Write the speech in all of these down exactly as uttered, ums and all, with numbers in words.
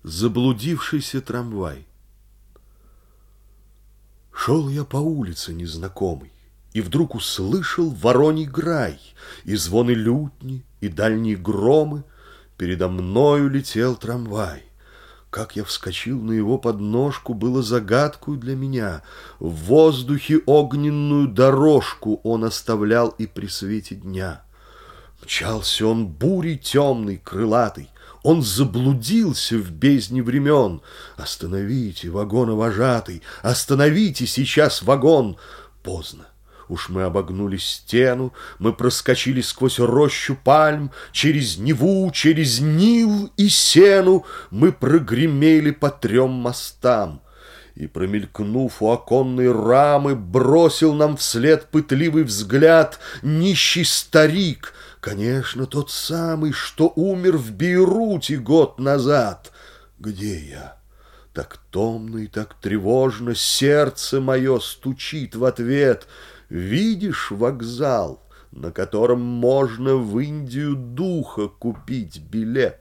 Заблудившийся трамвай. Шел я по улице незнакомой, и вдруг услышал вороний грай, и звоны лютни, и дальние громы. Передо мною летел трамвай. Как я вскочил на его подножку, было загадкою для меня. В воздухе огненную дорожку он оставлял и при свете дня. Мчался он бурей темной, крылатой, он заблудился в бездне времен. Остановите, вагоновожатый, остановите сейчас вагон. Поздно. Уж мы обогнули стену, мы проскочили сквозь рощу пальм, через Неву, через Нил и Сену мы прогремели по трем мостам. И, промелькнув у оконной рамы, бросил нам вслед пытливый взгляд нищий старик, конечно, тот самый, что умер в Бейруте год назад. Где я? Так томно и так тревожно сердце мое стучит в ответ. Видишь вокзал, на котором можно в Индию духа купить билет?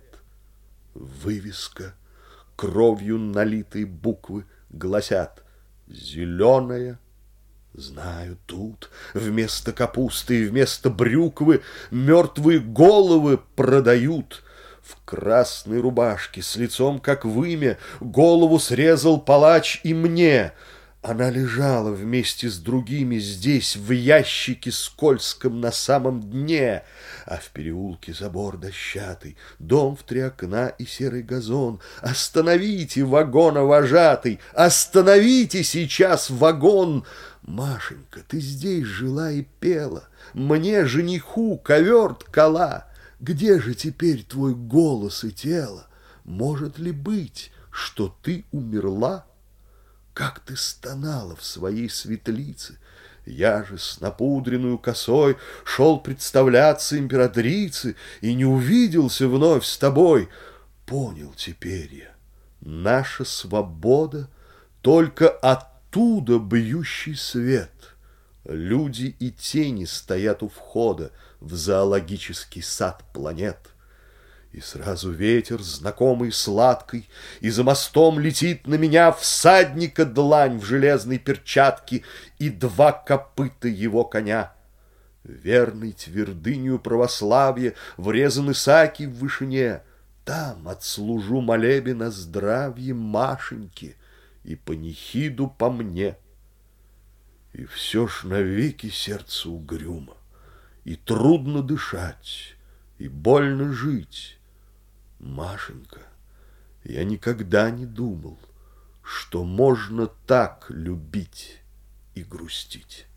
Вывеска, кровью налитые буквы гласят: зеленая. Знаю, тут вместо капусты и вместо брюквы мертвые головы продают. В красной рубашке с лицом как вымя голову срезал палач и мне. Она лежала вместе с другими здесь, в ящике скользком на самом дне. А в переулке забор дощатый, дом в три окна и серый газон. Остановите, вагоновожатый, остановите сейчас вагон! Машенька, ты здесь жила и пела, мне, жениху, ковер ткала. Где же теперь твой голос и тело? Может ли быть, что ты умерла? Как ты стонала в своей светлице! Я же с напудренную косой шел представляться императрице и не увиделся вновь с тобой. Понял теперь я, наша свобода только оттуда бьющий свет. Люди и тени стоят у входа в зоологический сад планет. И сразу ветер, знакомый сладкий, и за мостом летит на меня всадника длань в железной перчатке и два копыта его коня. Верный твердынью православия врезан Исааки в вышине. Там отслужу молебен о здравье Машеньки и панихиду по мне. И все ж навеки сердце угрюмо, и трудно дышать, и больно жить. Машенька, я никогда не думал, что можно так любить и грустить.